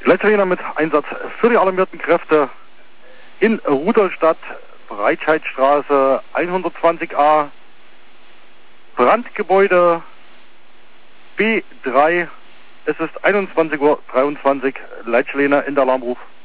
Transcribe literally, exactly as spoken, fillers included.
Leittrainer mit Einsatz für die alarmierten Kräfte in Rudolstadt, Breitscheidstraße hundertzwanzig a, Brandgebäude B drei. Es ist einundzwanzig Uhr dreiundzwanzig, Leitstelle in der Alarmruf.